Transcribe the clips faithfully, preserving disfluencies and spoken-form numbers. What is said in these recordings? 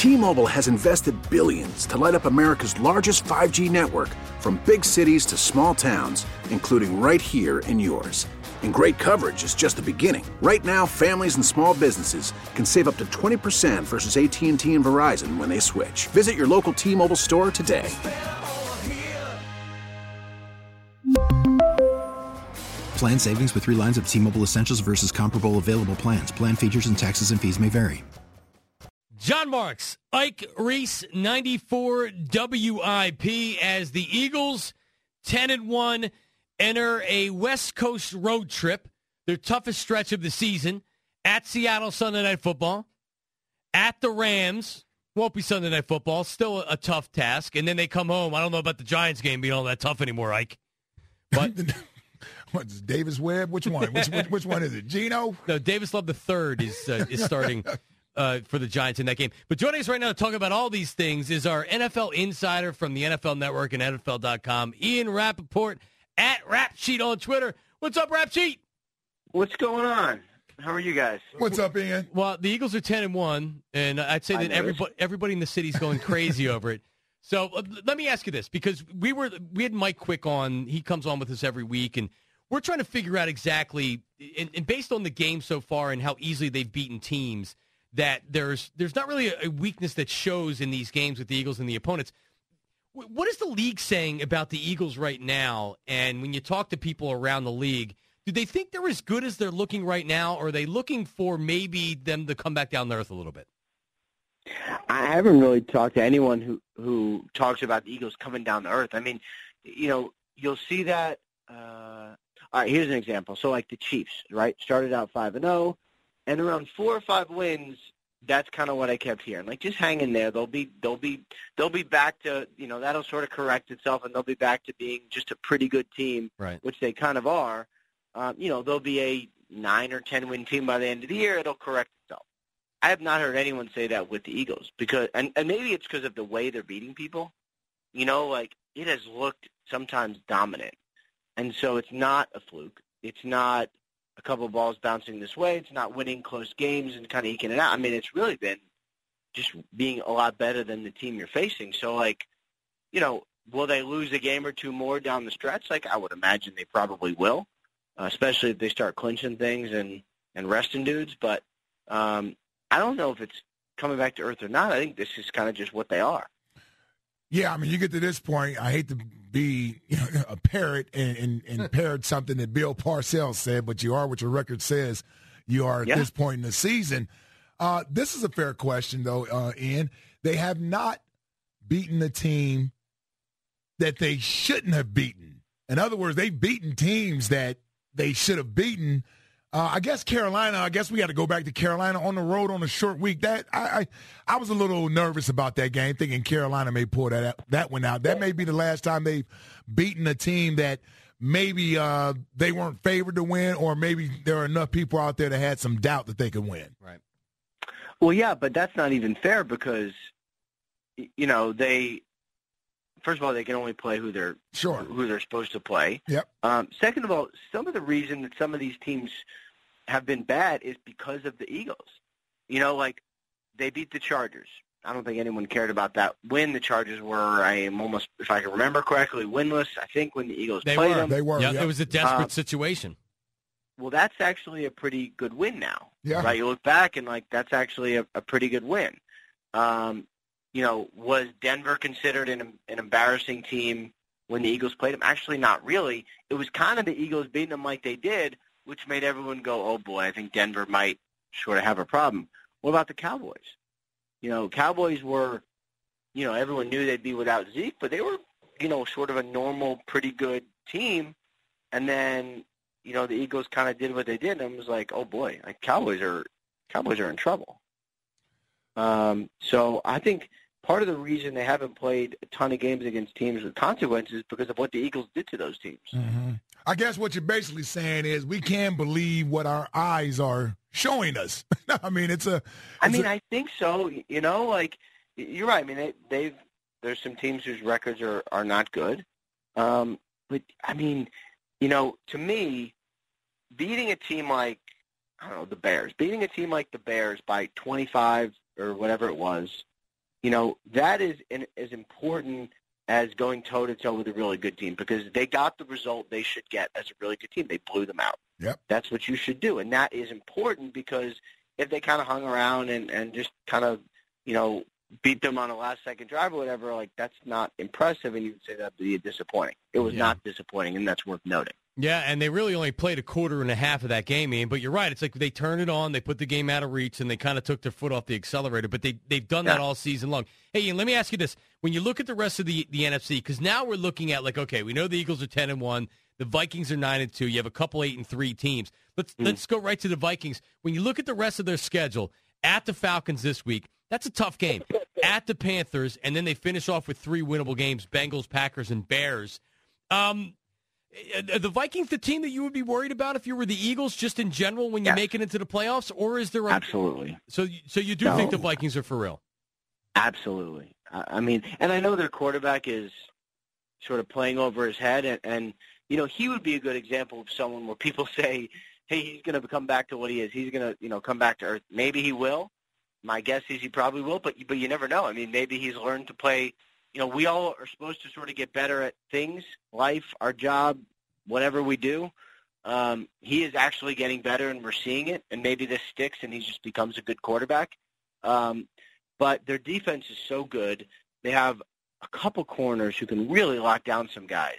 T-Mobile has invested billions to light up America's largest five G network, from big cities to small towns, including right here in yours. And great coverage is just the beginning. Right now, families and small businesses can save up to twenty percent versus A T and T and Verizon when they switch. Visit your local T-Mobile store today. Plan savings with three lines of T-Mobile Essentials versus comparable available plans. Plan features and taxes and fees may vary. John Marks, Ike Reese, ninety-four W I P, as the Eagles, ten and one, enter a West Coast road trip, their toughest stretch of the season, at Seattle Sunday Night Football, at the Rams, won't be Sunday Night Football, still a, a tough task, and then they come home. I don't know about the Giants game being all that tough anymore, Ike. But what's Davis Webb? Which one? Which, which which one is it? Geno? No, Davis Love the third is uh, is starting uh, for the Giants in that game. But joining us right now to talk about all these things is our N F L insider from the N F L Network and N F L dot com, Ian Rappaport, at Rap Sheet on Twitter. What's up, Rap Sheet? What's going on? How are you guys? What's up, Ian? Well, the Eagles are ten and one, and I'd say that everybody everybody in the city's going crazy over it. So uh, let me ask you this, because we were we had Mike Quick on. He comes on with us every week, and we're trying to figure out exactly, and, and based on the game so far and how easily they've beaten teams, that there's there's not really a, a weakness that shows in these games with the Eagles and the opponents. W- what is the league saying about the Eagles right now? And when you talk to people around the league, do they think they're as good as they're looking right now, or are they looking for maybe them to come back down to earth a little bit? I haven't really talked to anyone who, who talks about the Eagles coming down to earth. I mean, you know, you'll see that. Uh, all right, here's an example. So, like the Chiefs, right, started out five and oh, and around four or five wins, that's kind of what I kept hearing. Like, just hang in there. They'll be, they'll be, they'll be back to, you know, that'll sort of correct itself, and they'll be back to being just a pretty good team, right, which they kind of are. Um, you know, they'll be a nine or ten win team by the end of the year. It'll correct itself. I have not heard anyone say that with the Eagles, because, and, and maybe it's because of the way they're beating people. You know, like, it has looked sometimes dominant. And so it's not a fluke. It's not a couple of balls bouncing this way. It's not winning close games and kind of eking it out. I mean, it's really been just being a lot better than the team you're facing. So, like, you know, will they lose a game or two more down the stretch? Like, I would imagine they probably will, uh, especially if they start clinching things and, and resting dudes. But, um, I don't know if it's coming back to earth or not. I think this is kind of just what they are. Yeah, I mean, you get to this point, I hate to be you know, a parrot and, and, and parrot something that Bill Parcells said, but you are what your record says you are at yeah. this point in the season. Uh, this is a fair question, though, uh, Ian. They have not beaten the team that they shouldn't have beaten. In other words, they've beaten teams that they should have beaten. Uh, I guess Carolina, I guess we got to go back to Carolina on the road on a short week. That I, I I was a little nervous about that game, thinking Carolina may pull that that one out. That may be the last time they've beaten a team that maybe uh, they weren't favored to win, or maybe there are enough people out there that had some doubt that they could win. Right. Well, yeah, but that's not even fair, because, you know, they – first of all, they can only play who they're sure. who they're supposed to play. Yep. Um, second of all, some of the reason that some of these teams have been bad is because of the Eagles. You know, like, they beat the Chargers. I don't think anyone cared about that win. The Chargers were, I am almost, if I can remember correctly, winless, I think, when the Eagles they played were. them. They were. Yep, yep. It was a desperate Uh, situation. Well, that's actually a pretty good win now. Yeah. Right? You look back and, like, that's actually a, a pretty good win. Um, you know, was Denver considered an, an embarrassing team when the Eagles played them? Actually, not really. It was kind of the Eagles beating them like they did, which made everyone go, oh, boy, I think Denver might sort of have a problem. What about the Cowboys? You know, Cowboys were, you know, everyone knew they'd be without Zeke, but they were, you know, sort of a normal, pretty good team. And then, you know, the Eagles kind of did what they did, and it was like, oh, boy, like Cowboys are Cowboys are in trouble. Um, so I think part of the reason they haven't played a ton of games against teams with consequences is because of what the Eagles did to those teams. Mm-hmm. I guess what you're basically saying is we can't believe what our eyes are showing us. I mean, it's a. It's I mean, a, I think so. You know, like you're right. I mean, they, they've there's some teams whose records are are not good. Um, but I mean, you know, to me, beating a team like I don't know the Bears, beating a team like the Bears by twenty-five or whatever it was, you know, that is in, as important as going toe-to-toe with a really good team because they got the result they should get as a really good team. They blew them out. Yep. That's what you should do, and that is important because if they kind of hung around and, and just kind of, you know, beat them on a last-second drive or whatever, like that's not impressive, and you would say that would be disappointing. It was yeah. not disappointing, and that's worth noting. Yeah, and they really only played a quarter and a half of that game, Ian. But you're right. It's like they turned it on, they put the game out of reach, and they kind of took their foot off the accelerator. But they, they've done yeah. that all season long. Hey, Ian, let me ask you this. When you look at the rest of the, the N F C, because now we're looking at, like, okay, we know the Eagles are ten and one. The Vikings are nine and two. You have a couple eight and three teams. Let's, mm. let's go right to the Vikings. When you look at the rest of their schedule, at the Falcons this week, that's a tough game. At the Panthers, and then they finish off with three winnable games, Bengals, Packers, and Bears. Um... Are the Vikings the team that you would be worried about if you were the Eagles, just in general, when you yes. make it into the playoffs, or is there a, absolutely? So, so you do no. think the Vikings are for real? Absolutely. I mean, and I know their quarterback is sort of playing over his head, and, and you know he would be a good example of someone where people say, "Hey, he's going to come back to what he is. He's going to, you know, come back to earth." Maybe he will. My guess is he probably will, but but you never know. I mean, maybe he's learned to play. You know, we all are supposed to sort of get better at things, life, our job, whatever we do. Um, he is actually getting better, and we're seeing it, and maybe this sticks, and he just becomes a good quarterback. Um, but their defense is so good. They have a couple corners who can really lock down some guys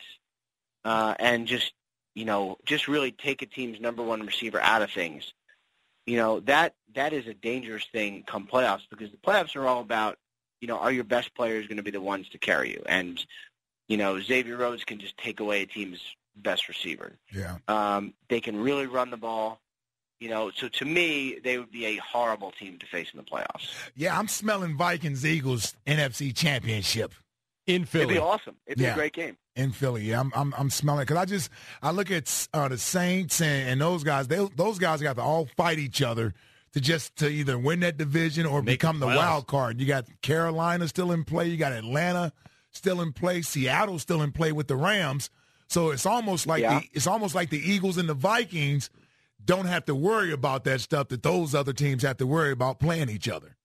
uh, and just, you know, just really take a team's number one receiver out of things. You know, that that is a dangerous thing come playoffs because the playoffs are all about, you know, are your best players going to be the ones to carry you? And, you know, Xavier Rhodes can just take away a team's best receiver. Yeah. Um, they can really run the ball. You know, so to me, they would be a horrible team to face in the playoffs. Yeah, I'm smelling Vikings-Eagles N F C Championship. In Philly. It'd be awesome. It'd be yeah. a great game. In Philly, yeah. I'm I'm, I'm smelling it. Because I just, I look at uh, the Saints and, and those guys, they, those guys got to all fight each other to just to either win that division or Make become the wild card. You got Carolina still in play. You got Atlanta still in play. Seattle still in play with the Rams. So it's almost like yeah. the it's almost like the Eagles and the Vikings don't have to worry about that stuff that those other teams have to worry about playing each other.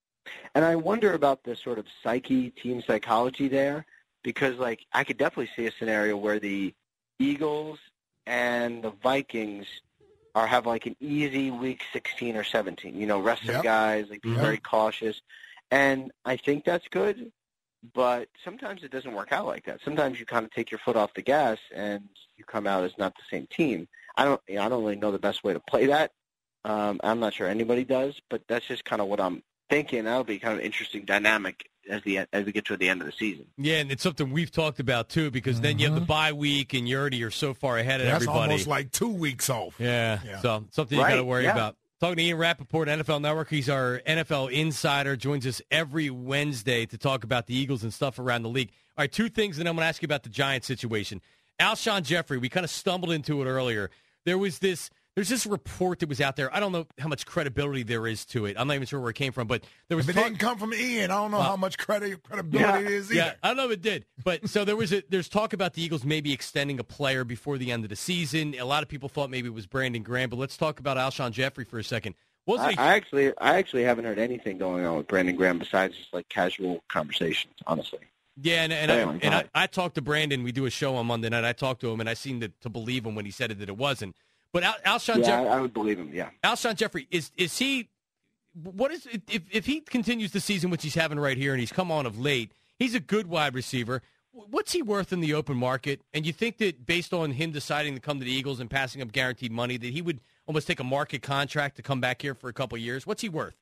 And I wonder about the sort of psyche, team psychology there, because like I could definitely see a scenario where the Eagles and the Vikings are have like an easy week sixteen or seventeen, you know, rest yep. of guys, like be yep. very cautious. And I think that's good, but sometimes it doesn't work out like that. Sometimes you kind of take your foot off the gas and you come out as not the same team. I don't, you know, I don't really know the best way to play that. Um, I'm not sure anybody does, but that's just kind of what I'm thinking. That'll be kind of an interesting dynamic as the as we get to the end of the season. Yeah, and it's something we've talked about too, because mm-hmm. then you have the bye week, and you already are so far ahead of That's everybody. That's almost like two weeks off. Yeah, yeah. so something you right. got to worry yeah. about. Talking to Ian Rappaport, N F L Network. He's our N F L insider. Joins us every Wednesday to talk about the Eagles and stuff around the league. All right, two things, and I'm going to ask you about the Giants situation. Alshon Jeffrey, we kind of stumbled into it earlier. There was this. There's this report that was out there. I don't know how much credibility there is to it. I'm not even sure where it came from, but there was. If it talk- didn't come from Ian, I don't know uh, how much credit credibility yeah, it is either. Yeah, I don't know if it did, but so there was a, there's talk about the Eagles maybe extending a player before the end of the season. A lot of people thought maybe it was Brandon Graham, but let's talk about Alshon Jeffrey for a second. I, I actually, I actually haven't heard anything going on with Brandon Graham besides just like casual conversations, honestly. Yeah, and, and, I, and I, I talked to Brandon. We do a show on Monday night. I talked to him, and I seemed to, to believe him when he said it that it wasn't. But Al, Alshon yeah, Jeffrey, I would believe him. Yeah, Alshon Jeffrey is is he? What is if if he continues the season which he's having right here, and he's come on of late? He's a good wide receiver. What's he worth in the open market? And you think that based on him deciding to come to the Eagles and passing up guaranteed money, that he would almost take a market contract to come back here for a couple of years? What's he worth?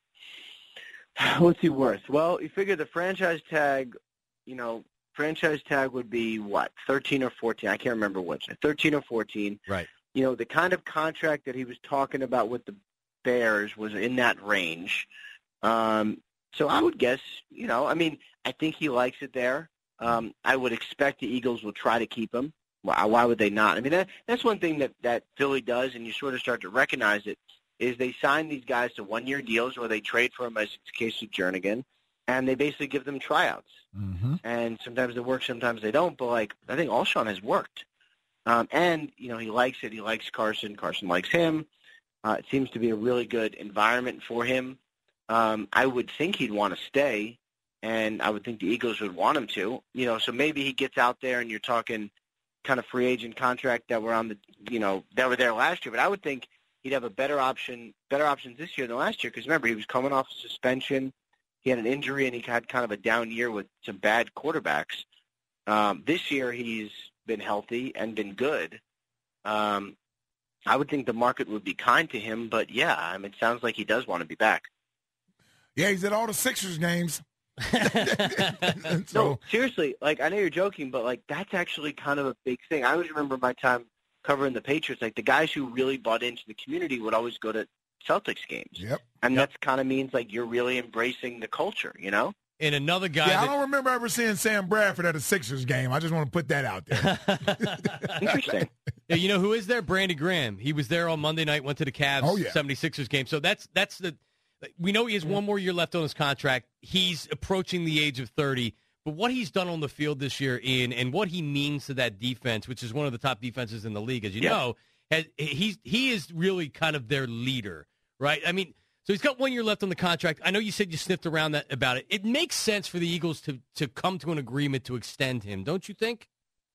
What's he worth? Well, you figure the franchise tag, you know, franchise tag would be what, thirteen or fourteen? I can't remember which. thirteen or fourteen. Right. You know, the kind of contract that he was talking about with the Bears was in that range. Um, so I would guess, you know, I mean, I think he likes it there. Um, I would expect the Eagles will try to keep him. Why, why would they not? I mean, that, that's one thing that, that Philly does, and you sort of start to recognize it, is they sign these guys to one-year deals or they trade for them, as it's the case with Jernigan, and they basically give them tryouts. Mm-hmm. And sometimes they work, sometimes they don't. But, like, I think Alshon has worked. Um, and, you know, he likes it. He likes Carson. Carson likes him. Uh, it seems to be a really good environment for him. Um, I would think he'd want to stay. and I would think the Eagles would want him to. You know, so maybe he gets out there, and you're talking kind of free agent contract that were on the, you know, that were there last year. But I would think he'd have a better option, better options this year than last year. Because remember, he was coming off a suspension, he had an injury, and he had kind of a down year with some bad quarterbacks. Um, this year, he's been healthy and been good. Um, I would think the market would be kind to him, but yeah, I mean, it sounds like he does want to be back. Yeah, he's at all the Sixers games. so, no, seriously, like, I know you're joking, but like, that's actually kind of a big thing. I always remember my time covering the Patriots. Like, the guys who really bought into the community would always go to Celtics games. Yep. And yep. that kind of means like you're really embracing the culture, you know? And another guy. Yeah, that... I don't remember ever seeing Sam Bradford at a Sixers game. I just want to put that out there. Interesting. Yeah, you know who is there? Brandon Graham. He was there on Monday night, went to the Cavs oh, yeah. seventy-sixers game. So that's that's the we know he has one more year left on his contract. He's approaching the age of thirty. But what he's done on the field this year, Ian, and what he means to that defense, which is one of the top defenses in the league, as you yeah. know, has, he's he is really kind of their leader, right? I mean, so he's got one year left on the contract. I know you said you sniffed around that about it. It makes sense for the Eagles to to come to an agreement to extend him, don't you think?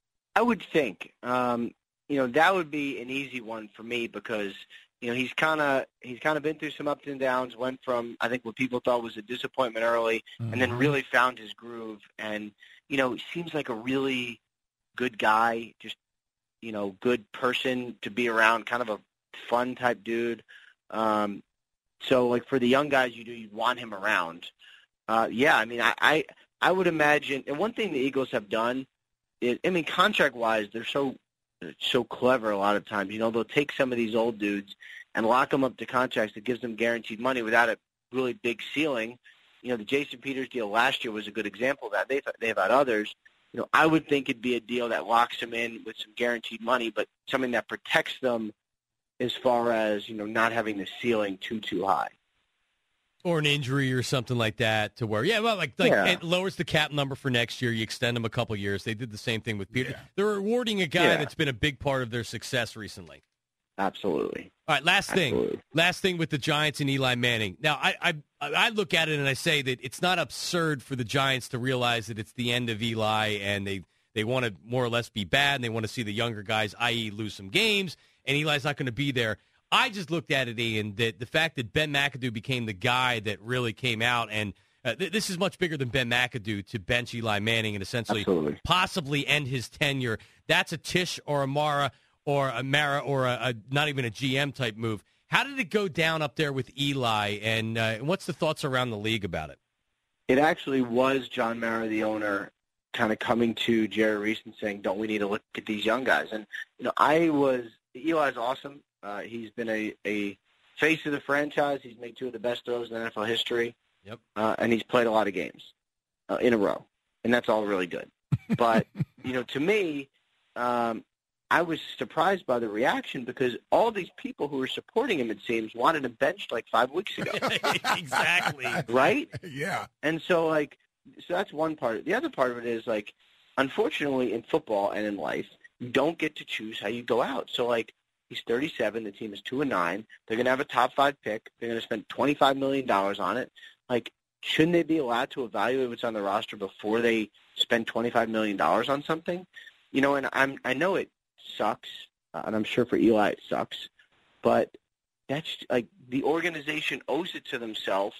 I would think. Um, you know, that would be an easy one for me because, you know, he's kind of he's kind of been through some ups and downs, went from, I think, what people thought was a disappointment early, mm-hmm. and then really found his groove. And, you know, he seems like a really good guy, just, you know, good person to be around, kind of a fun type dude. Um, so, like, for the young guys you do, you want him around. Uh, yeah, I mean, I, I, I would imagine, and one thing the Eagles have done is, I mean, contract-wise, they're so so clever a lot of times. You know, they'll take some of these old dudes and lock them up to contracts that gives them guaranteed money without a really big ceiling. You know, the Jason Peters deal last year was a good example of that. They've, they've had others. You know, I would think it'd be a deal that locks them in with some guaranteed money, but something that protects them as far as, you know, not having the ceiling too, too high. Or an injury or something like that to where, yeah, well, like, like yeah. it lowers the cap number for next year. You extend them a couple years. They did the same thing with Peter. Yeah. They're rewarding a guy yeah. that's been a big part of their success recently. Absolutely. All right, last thing. Absolutely. Last thing with the Giants and Eli Manning. Now, I, I I look at it and I say that it's not absurd for the Giants to realize that it's the end of Eli and they, they want to more or less be bad and they want to see the younger guys, that is lose some games, and Eli's not going to be there. I just looked at it, Ian, that the fact that Ben McAdoo became the guy that really came out, and uh, th- this is much bigger than Ben McAdoo to bench Eli Manning and essentially Absolutely. possibly end his tenure. That's a Tisch or a Mara or a Mara or a, a not even a G M type move. How did it go down up there with Eli, and uh, what's the thoughts around the league about it? It actually was John Mara, the owner, kind of coming to Jerry Reese and saying, don't we need to look at these young guys? And, you know, I was – Eli's awesome. Uh, he's been a, a face of the franchise. He's made two of the best throws in N F L history. Yep. Uh, and he's played a lot of games uh, in a row. And that's all really good. But, you know, to me, um, I was surprised by the reaction because all these people who were supporting him, it seems, wanted him benched like five weeks ago. Exactly. Right? Yeah. And so, like, so that's one part. The other part of it is, like, unfortunately in football and in life, you don't get to choose how you go out. So, like, he's thirty-seven. The team is two and nine. They're going to have a top five pick. They're going to spend twenty-five million dollars on it. Like, shouldn't they be allowed to evaluate what's on the roster before they spend twenty-five million dollars on something? You know, and I'm I know it sucks, uh, and I'm sure for Eli it sucks, but that's like the organization owes it to themselves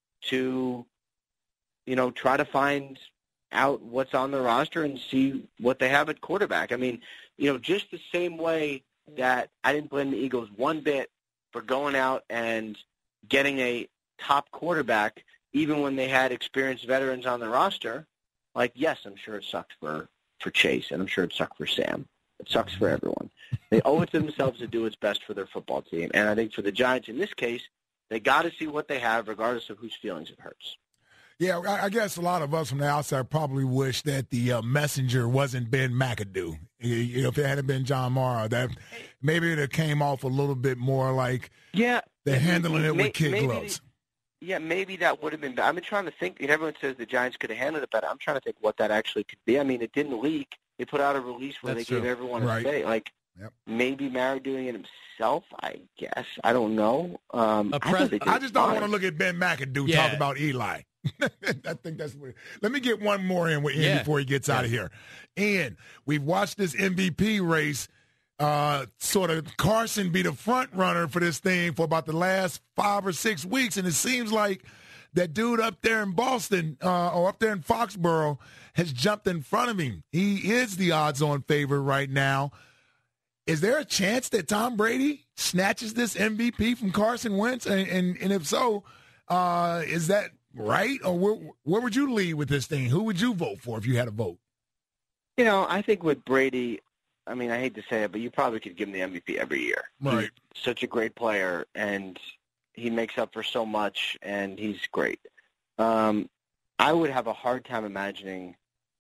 to, you know, try to find out what's on the roster and see what they have at quarterback. I mean, you know, just the same way that I didn't blame the Eagles one bit for going out and getting a top quarterback, even when they had experienced veterans on the roster. Like, yes, I'm sure it sucked for, for Chase, and I'm sure it sucked for Sam. It sucks for everyone. They owe it to themselves to do what's best for their football team. And I think for the Giants in this case, they got to see what they have, regardless of whose feelings it hurts. Yeah, I guess a lot of us from the outside probably wish that the uh, messenger wasn't Ben McAdoo. You know, if it hadn't been John Mara, that maybe it have came off a little bit more like yeah, they're handling it may, with kid maybe gloves. The, yeah, maybe that would have been better. I've been trying to think. Everyone says the Giants could have handled it better. I'm trying to think what that actually could be. I mean, it didn't leak. They put out a release where That's they gave true. everyone Right. a say. Like, Yep. maybe Mara doing it himself, I guess. I don't know. Um, A I, pres- thought they did I just don't fine. want to look at Ben McAdoo Yeah. talk about Eli. I think that's what. Let me get one more in with Ian yeah. before he gets yeah. out of here. Ian, we've watched this M V P race. Uh, sort of Carson be the front runner for this thing for about the last five or six weeks, and it seems like that dude up there in Boston uh, or up there in Foxborough has jumped in front of him. He is the odds-on favorite right now. Is there a chance that Tom Brady snatches this M V P from Carson Wentz? And, and, and if so, uh, is that right? Or where, where would you lead with this thing? Who would you vote for if you had a vote? You know, I think with Brady, I mean, I hate to say it, but you probably could give him the M V P every year. Right. He's such a great player, and he makes up for so much, and he's great. Um, I would have a hard time imagining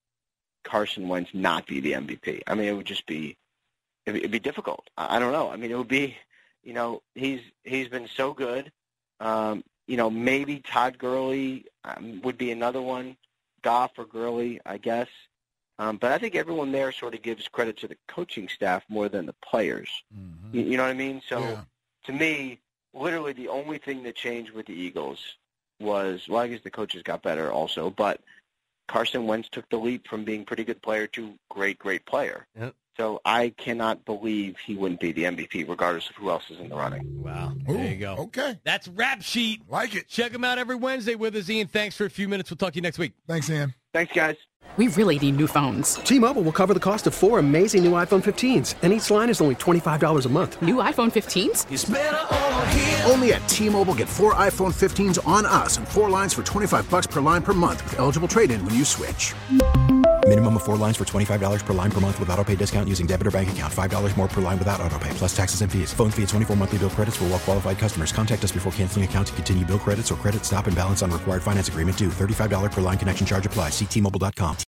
Carson Wentz not be the M V P. I mean, it would just be it'd be difficult. I don't know. I mean, it would be, you know, he's he's been so good. Um, you know, maybe Todd Gurley um, would be another one, Goff or Gurley, I guess. Um, but I think everyone there sort of gives credit to the coaching staff more than the players. Mm-hmm. You, you know what I mean? So yeah. to me, literally the only thing that changed with the Eagles was, well, I guess the coaches got better also, but Carson Wentz took the leap from being pretty good player to great, great player. Yep. So I cannot believe he wouldn't be the M V P regardless of who else is in the running. Wow. Ooh, there you go. Okay. That's Rap Sheet. Like it. Check him out every Wednesday with us, Ian. Thanks for a few minutes. We'll talk to you next week. Thanks, Ian. Thanks, guys. We really need new phones. T-Mobile will cover the cost of four amazing new iPhone fifteens, and each line is only twenty-five dollars a month. New iPhone fifteens? It's better over here. Only at T-Mobile, get four iPhone fifteens on us and four lines for twenty-five bucks per line per month with eligible trade-in when you switch. Minimum of four lines for twenty-five dollars per line per month with autopay discount using debit or bank account. five dollars more per line without autopay, plus taxes and fees. Phone fee at twenty-four monthly bill credits for well-qualified customers. Contact us before canceling account to continue bill credits or credit stop and balance on required finance agreement due. thirty-five dollars per line connection charge applies. See T Mobile dot com.